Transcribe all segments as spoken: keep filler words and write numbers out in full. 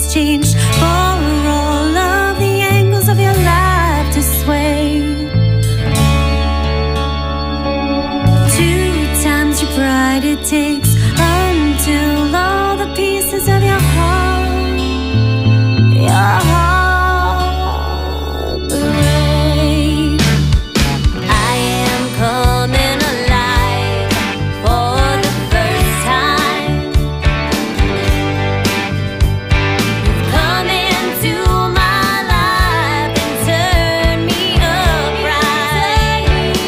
exchanged for all of the angles of your life to sway. Two times your pride it takes until all the pieces of your heart, your heart break. I am coming alive for the first time. You've come into my life and turned me upright.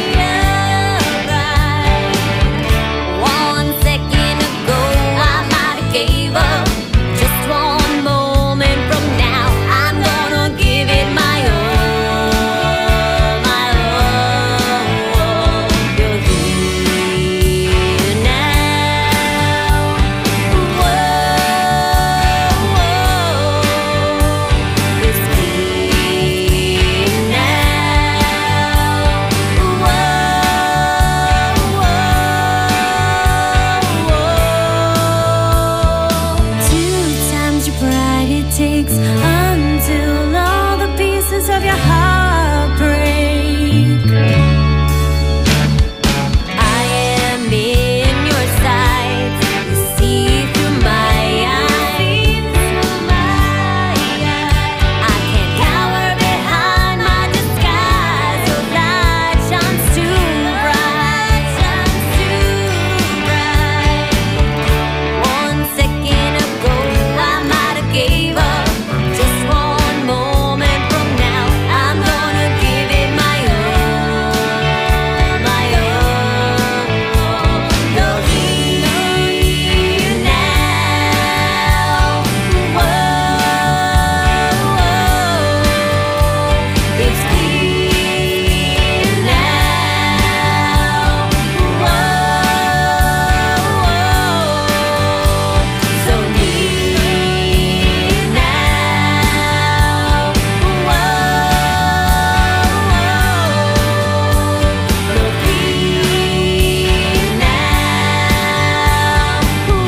One second ago I might have gave up. Just one moment from now I'm gonna give it my all, my all. You're here now. Whoa, it's clear now. Whoa. Two times your pride it takes until all the pieces of your heart break. I am in your sight. You see through my eyes. I can't cower behind my disguise. Your light shines too bright, shines too bright. One second ago I might have gave up. Just one moment from now I'm gonna give it my all, my all. You're here now. Whoa, it's clear now. Whoa, so near now. Whoa, you're here now.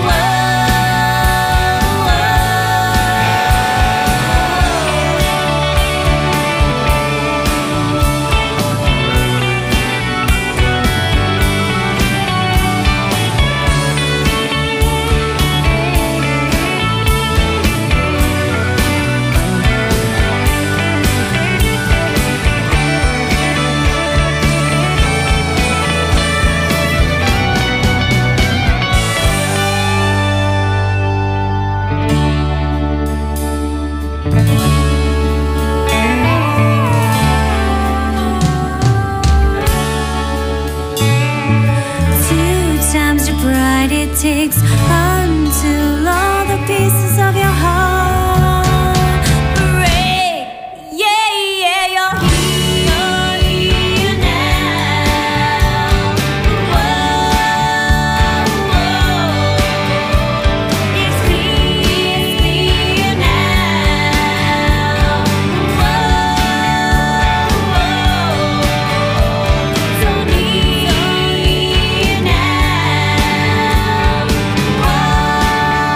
Two times your pride it takes until all the pieces of your heart break. Yeah, yeah, you're here, here now. Whoa, it's clear now. Whoa, so near now. Whoa.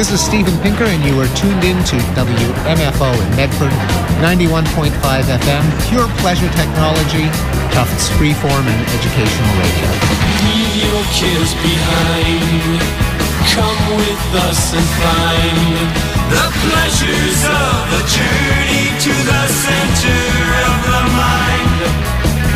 This is Steven Pinker, and you are tuned in to W M F O in Medford, ninety-one point five F M, pure pleasure technology, Tufts freeform and educational radio. Leave your kids behind. Come with us and find the pleasures of a journey to the center of the mind.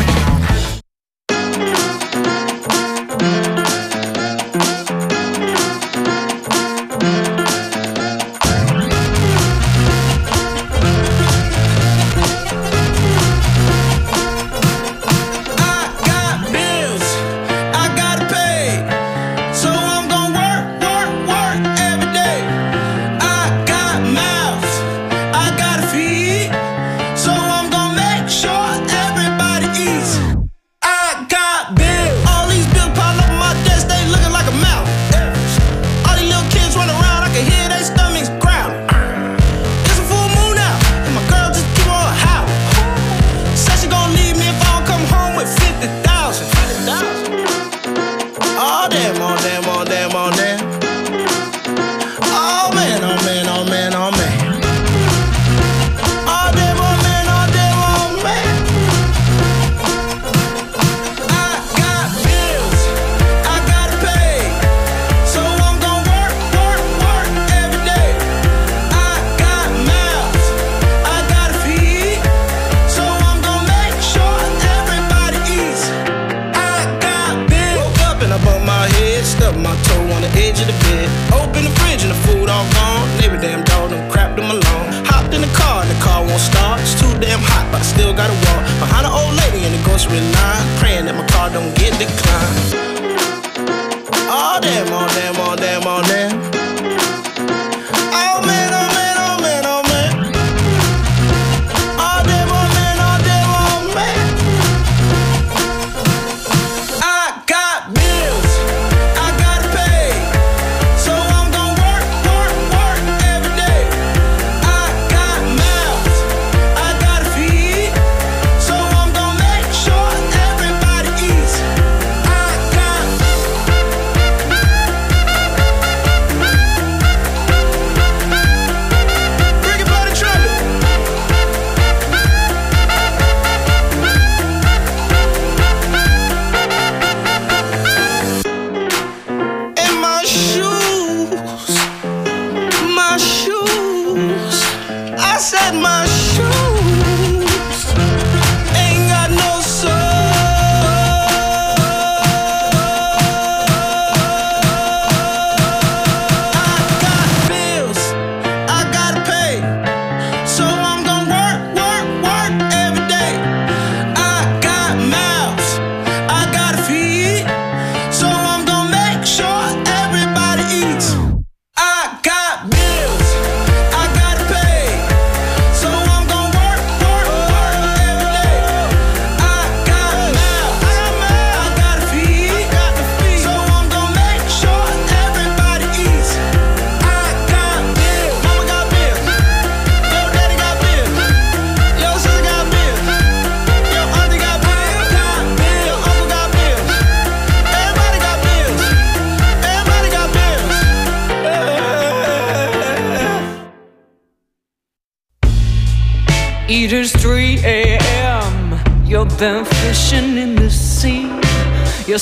It is three A M You've been fishing in the sea. You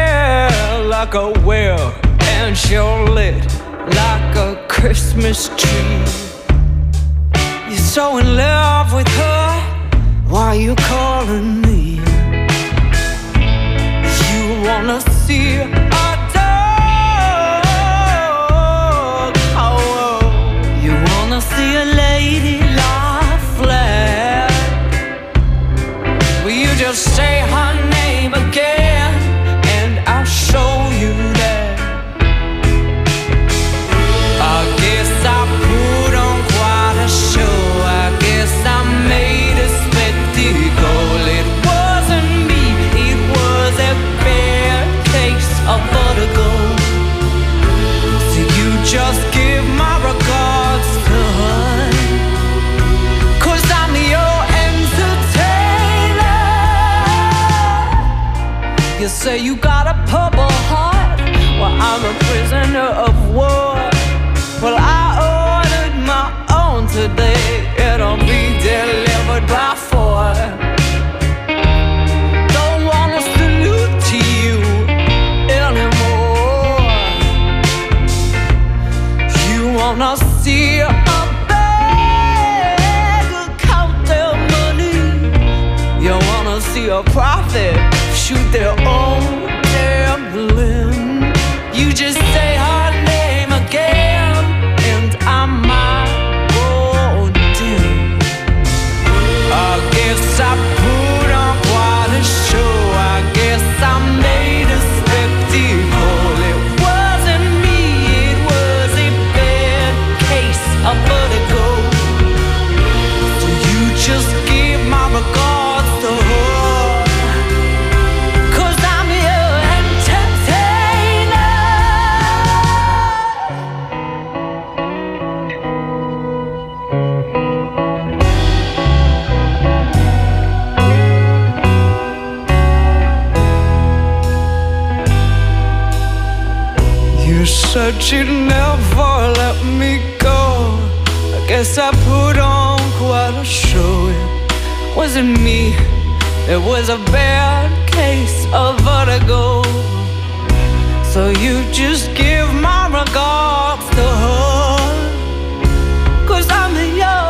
smell like a whale, and you're lit like a Christmas tree. You're so in love with her, why are you calling me? You wanna see a dog, oh, you wanna see a lady lie flat. Will you just say her name again, and I'll show you that. I guess I put on quite a show. I guess I made a spectacle. It wasn't me, it was a bad case of vertigo. So you just give my regards to her, 'cause I'm your entertainer. You say you got a purple heart, well I'm a prisoner of war. Well, I today, it'll be delivered by four. Don't wanna salute to you anymore. You wanna see a beggar count their money. You wanna see a prophet shoot their own gambling. You just say her name again, and I might go dim. I guess I put on quite a show. I guess I made a spectacle. It wasn't me, it was a bad case of vertigo. So you just give my regards to her, 'cause I'm your entertainer. You said you'd never let me go. I guess I put on quite a show. It wasn't me, it was a bad case of vertigo. So you just give my regards to her, 'cause I'm your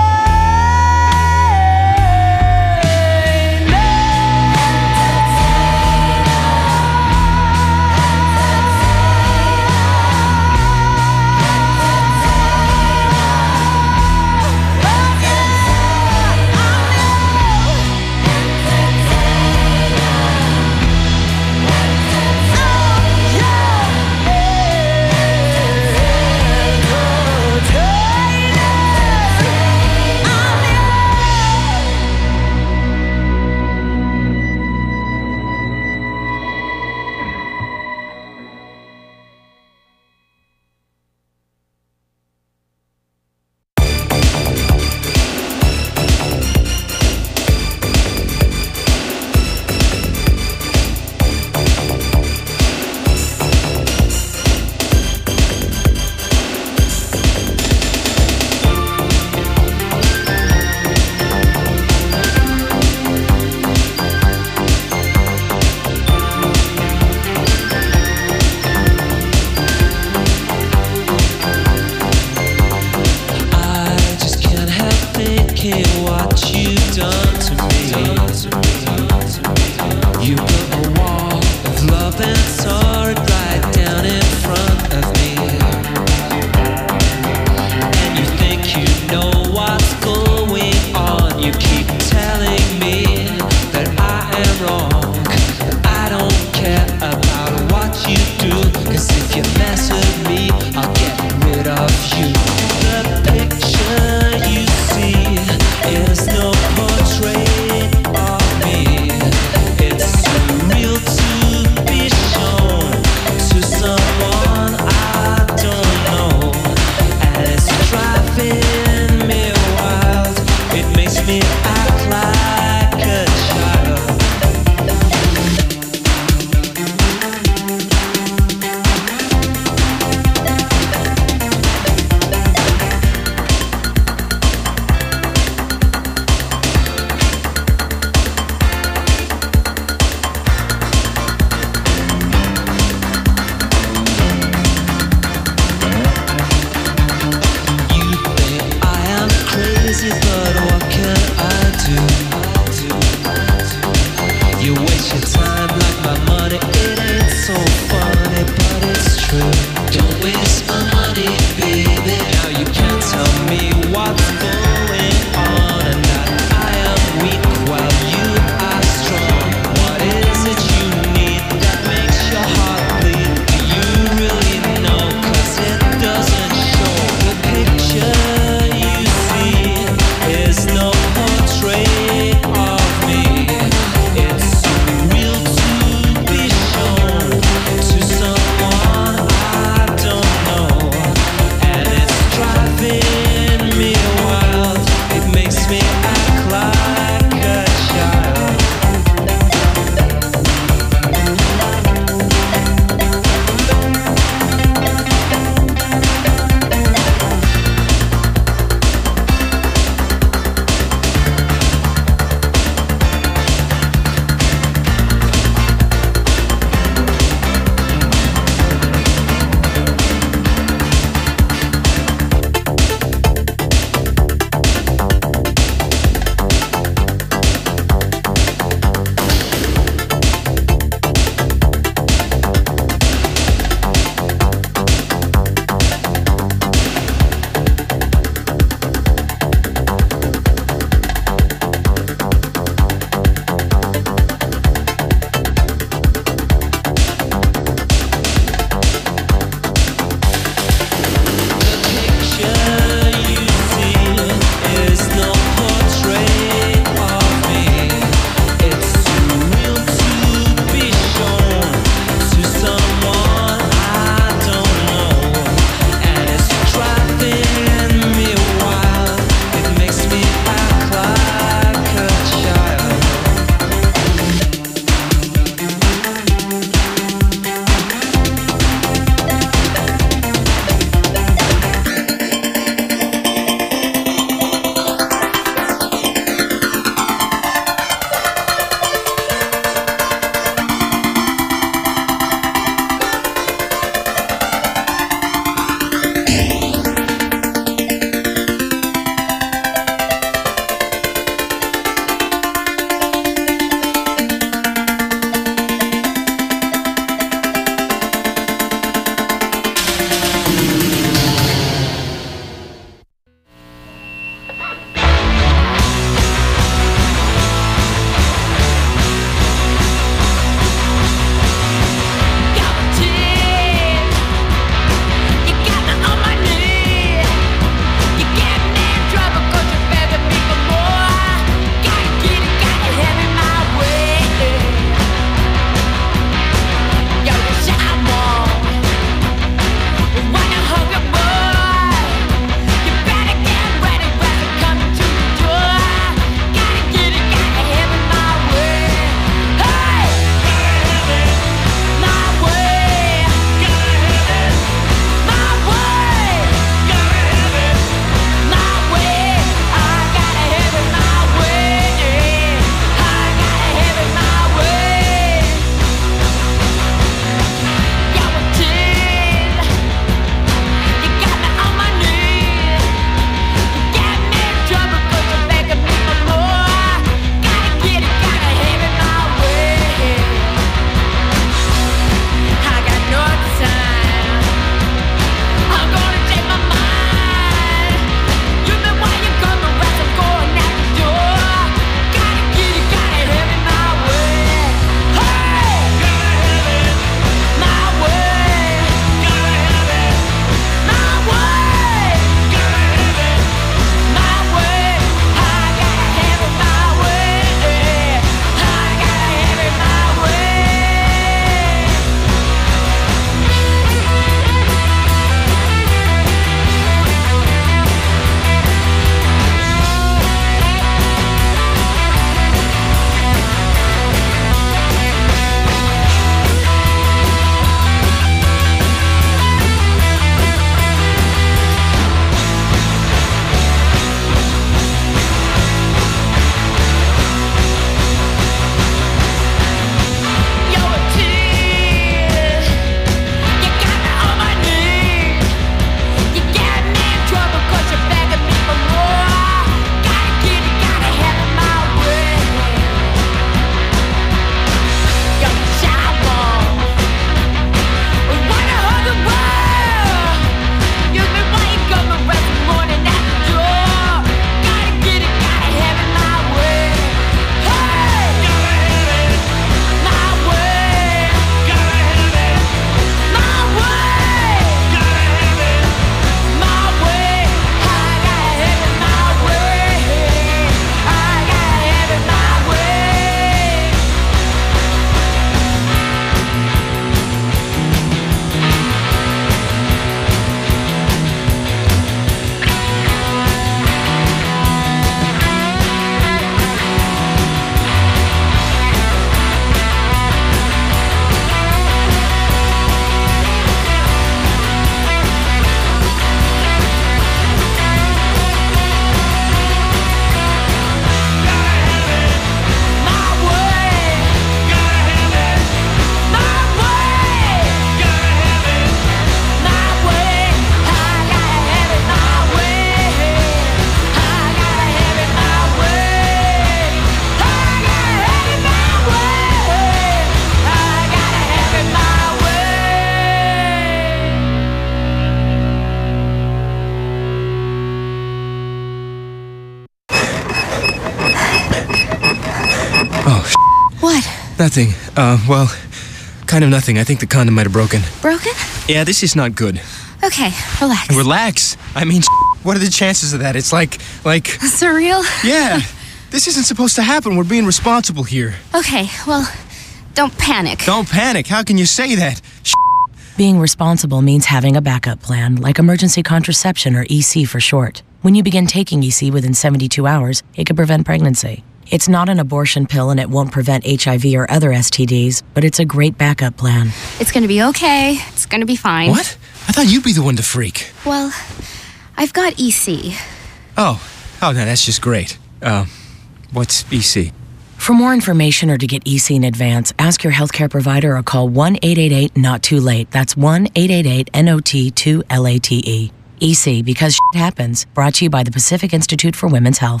Nothing. Uh, well, kind of nothing. I think the condom might have broken. Broken? Yeah, this is not good. Okay, relax. Relax. I mean, what are the chances of that? It's like, like... Surreal? Yeah. This isn't supposed to happen. We're being responsible here. Okay, well, don't panic. Don't panic. How can you say that? Being responsible means having a backup plan, like emergency contraception, or E C for short. When you begin taking E C within seventy-two hours, it can prevent pregnancy. It's not an abortion pill and it won't prevent H I V or other S T Ds, but it's a great backup plan. It's gonna be okay. It's gonna be fine. What? I thought you'd be the one to freak. Well, I've got E C. Oh. Oh, no, that's just great. Uh, what's E C? For more information or to get E C in advance, ask your healthcare provider or call one eight eight eight not too late. That's one eight eight eight N O T two L A T E. E C, because shit happens. Brought to you by the Pacific Institute for Women's Health.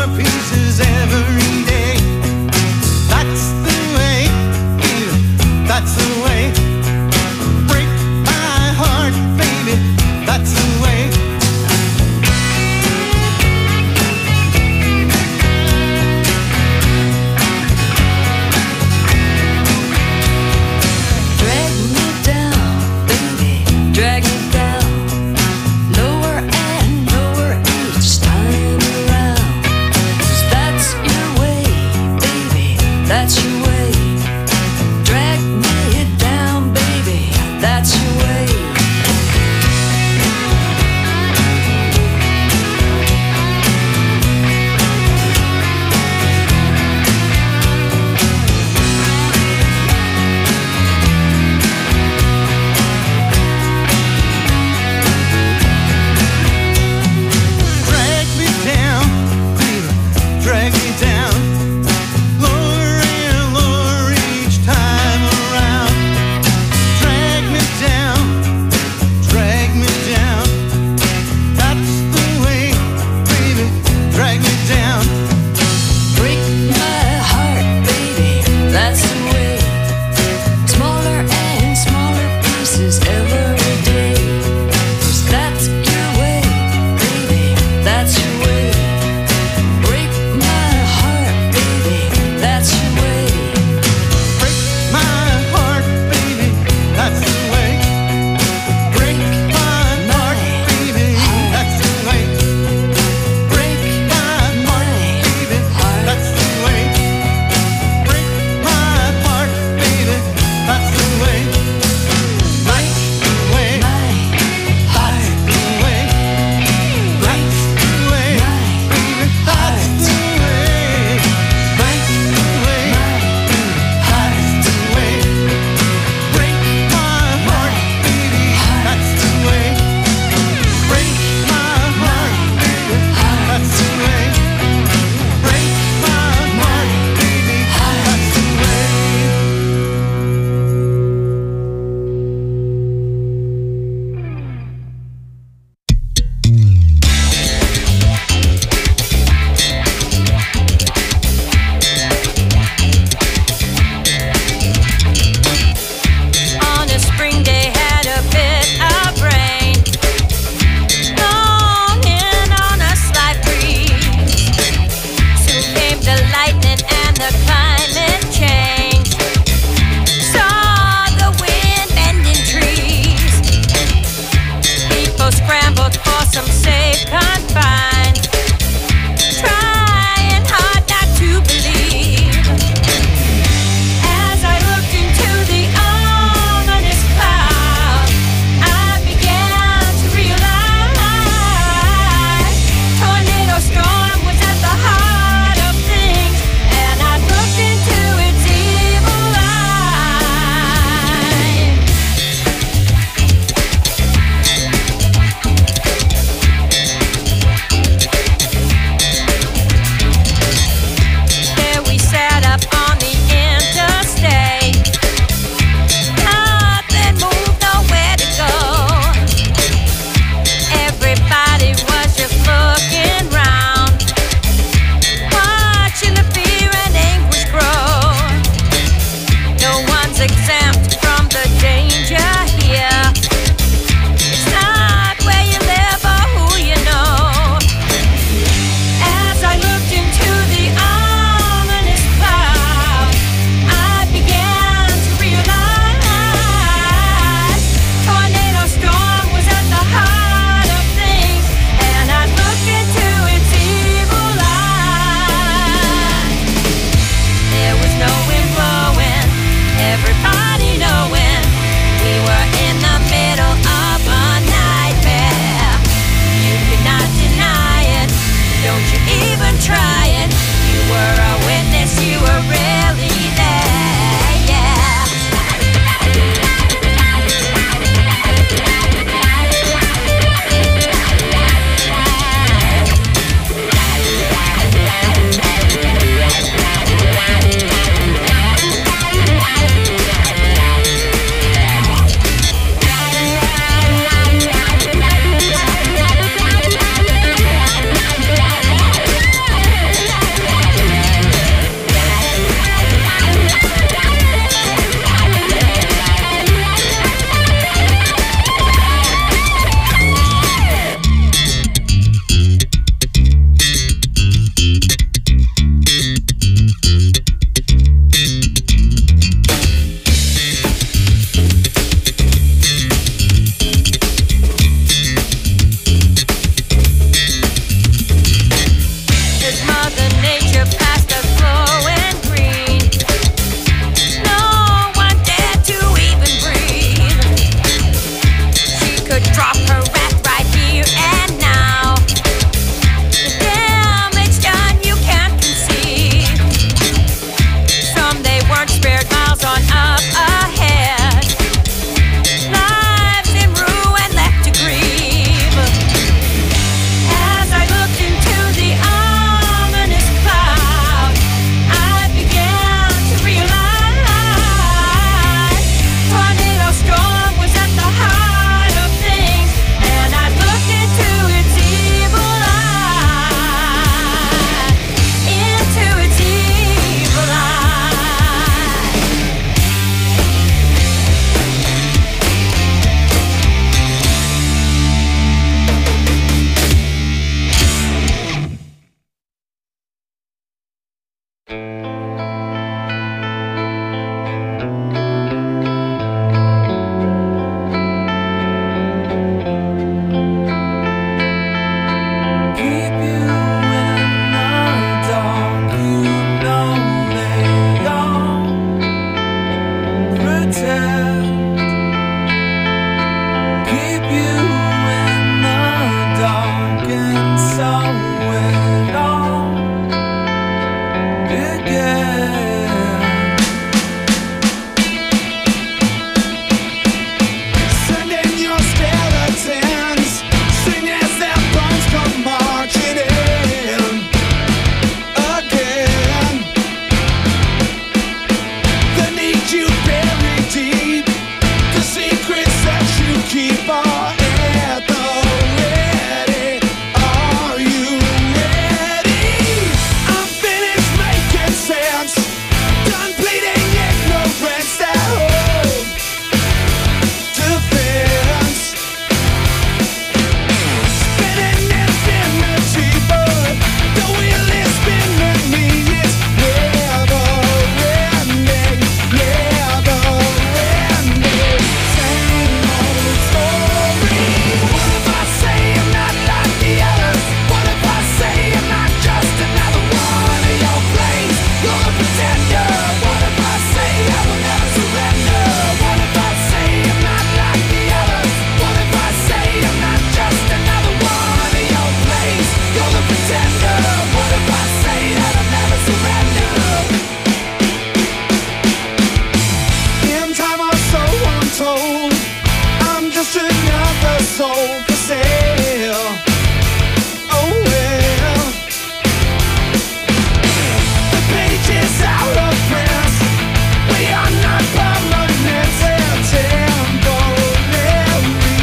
That's sold for sale. Oh well, the page is out of print. We are not permanent. Temporary,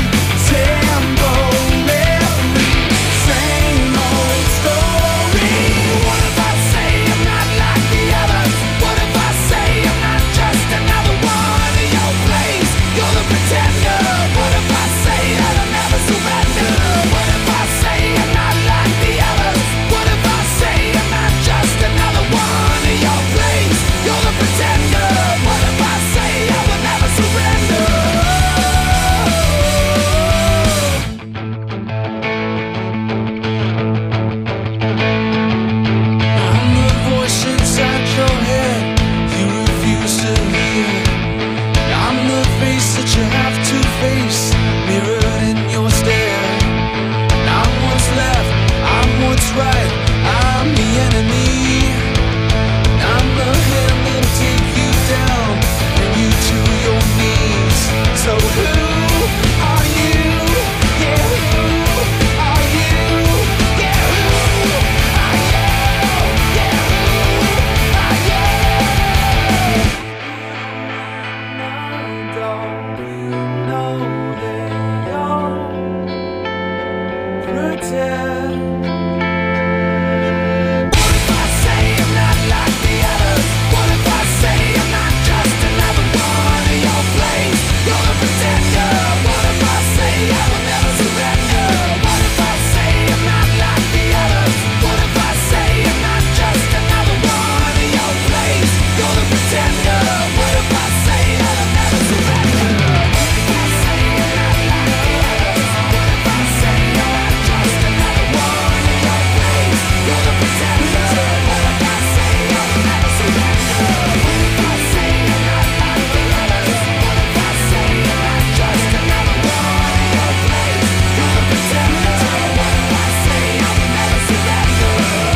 temporary, same old story. What if I say I'm not like the others? What if I say I'm not just another one in your place? You're the pretender. What if I say that I'll never surrender? What if I say I'm not like the others? What if I say I'm not just another one in your place? You're the pretender. What if I say I will never surrender? I'm the voice inside your head you refuse to hear. I'm the face that you have to face, mirrored in your stare. I'm what's left, I'm what's right, I'm the enemy. I'm the hand that'll take you down, bring you to your knees. So who are you? Yeah, who are you? Yeah, who are you? Yeah, who are you? Don't you know that you're pretend? What if I say I'm not like the others? What if I say I'm not just another one in your place? You're the pretender. What if I say I will never surrender? What if I say I'm not like the others? What if I say I'm not just another one in your place? You're the pretender. What if I say that I'll never surrender? What if I say I'm not like the others? What if I say I'm not just another one in your place? You're the pretender. What if I say I will never surrender? What if I say I'm not like the others? What if I say I'm not just another one in your place? You're the pretender. What if I say I will never surrender?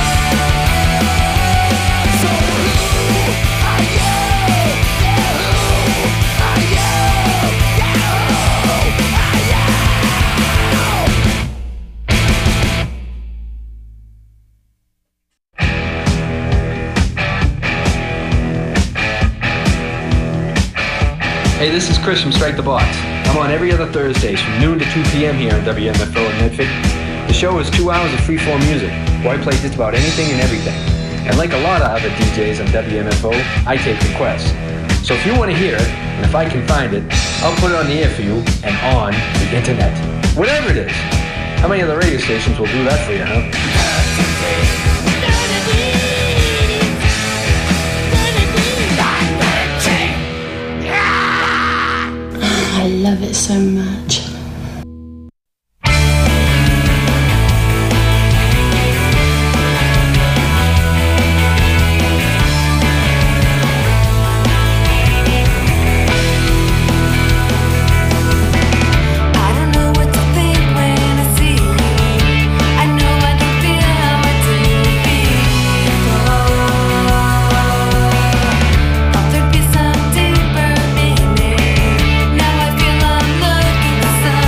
So who are you? Yeah, who are you? Yeah, who are you? Hey, this is Chris from Strike the Box. I'm on every other Thursdays from noon to two p.m. here on W M F O in Medford. The show is two hours of freeform music, where I play just about anything and everything. And like a lot of other D Js on W M F O, I take requests. So if you want to hear it, and if I can find it, I'll put it on the air for you and on the internet. Whatever it is. How many other radio stations will do that for you, huh? I love it so much. I don't know what to think when I see you. I know I can feel how I do before. Thought there'd be some deeper meaning. Now I feel I'm looking for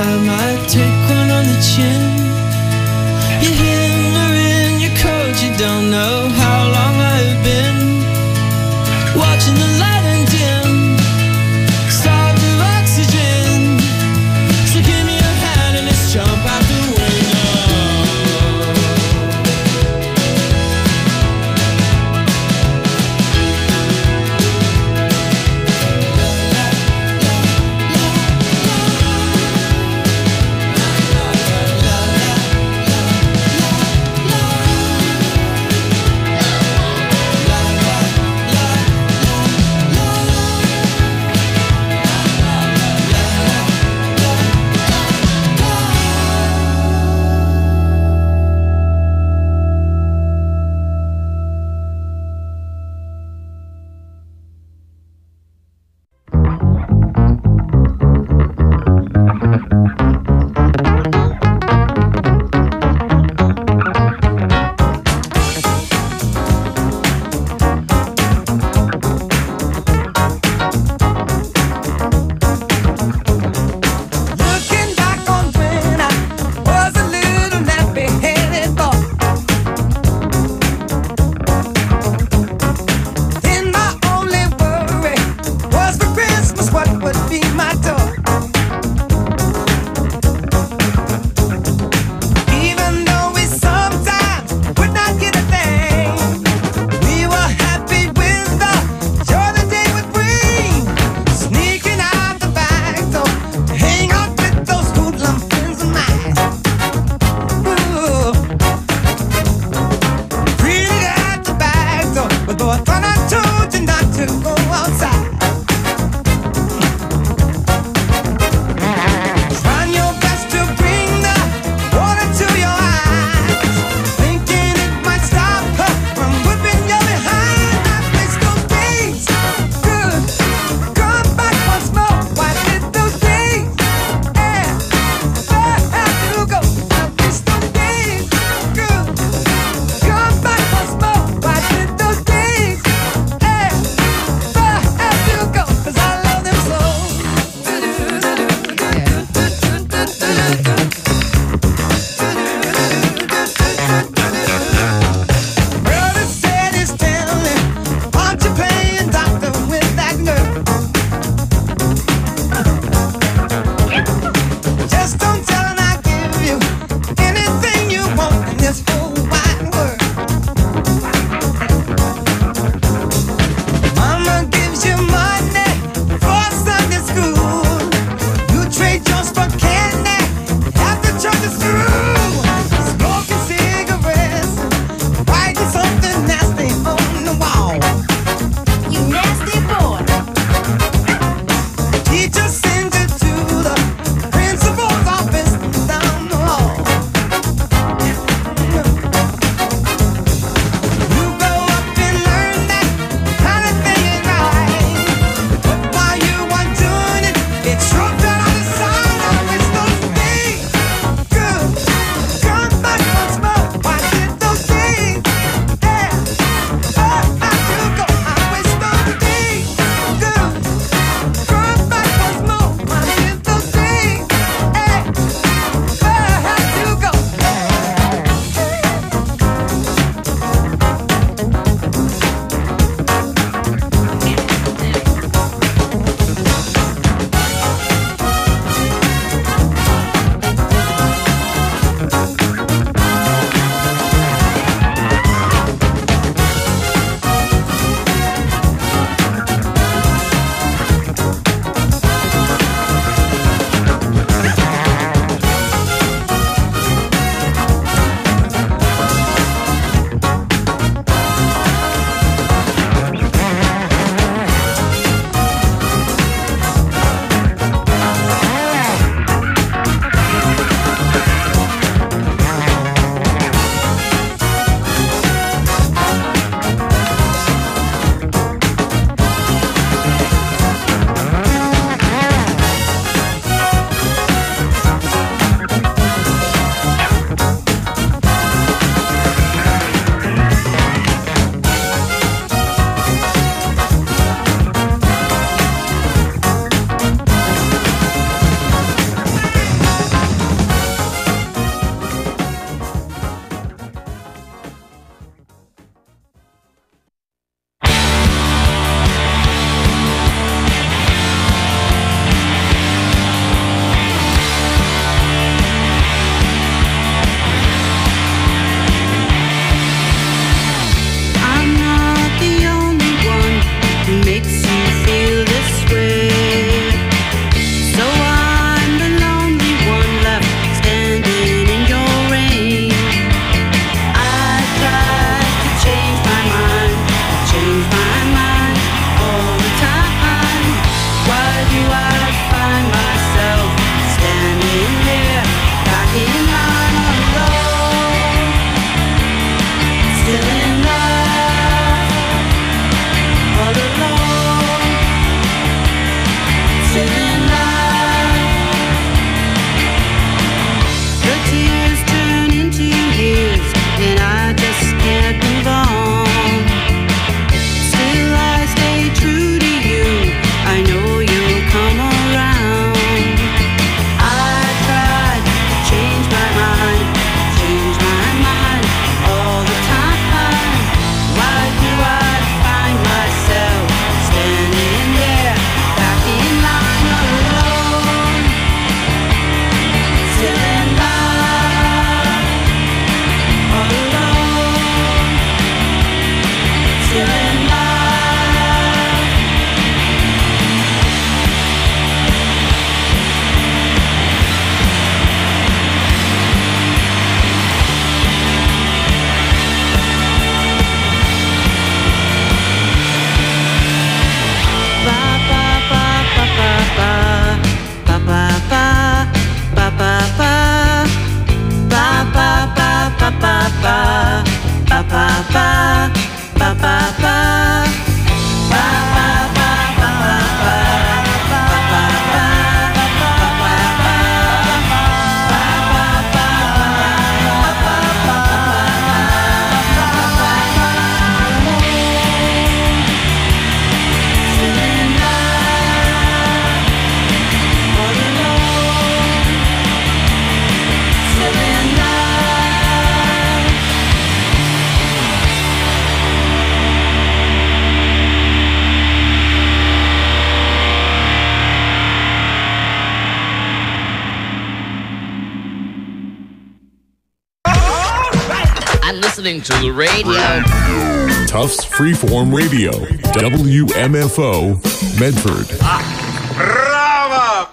I might take one on the chin. You're in your coat, you don't know how long I've been watching the light and dim, starved of oxygen. So give me your hand and let's jump out the Listening to the radio. Tufts Freeform Radio, W M F O, Medford. Ah, brava!